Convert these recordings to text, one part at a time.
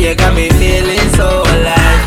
you got me feeling so alive.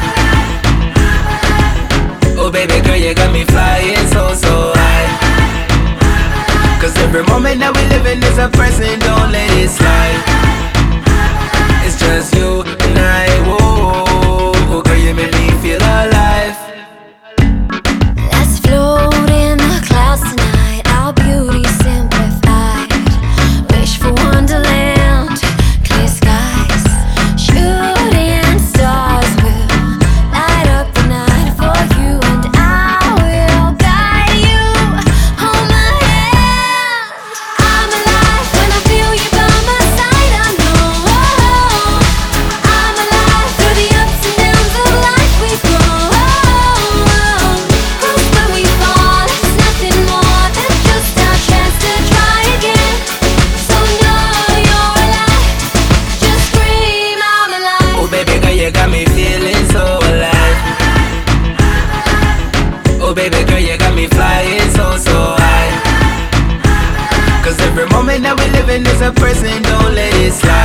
Oh baby girl, you got me flying so, so high. Cause every moment that we living is a present, don't let it slide. It's just you and I, whoa. Girl, you make me feel alive. Let's float in the clouds tonight, our beauty simplified. Wish for wonderland, clear skies, shooting stars will light up the night for you, and I will guide you. Hold my hand. I'm alive when I feel you by my side. I know I'm alive through the ups and downs of life we go. Cause when we fall, it's nothing more than just our chance to try again. So know you're alive, just scream I'm alive. Oh baby girl, you got me feeling so alive. Oh baby girl, you got me flying so, so high. Cause every moment that we living is a present, don't let it slide.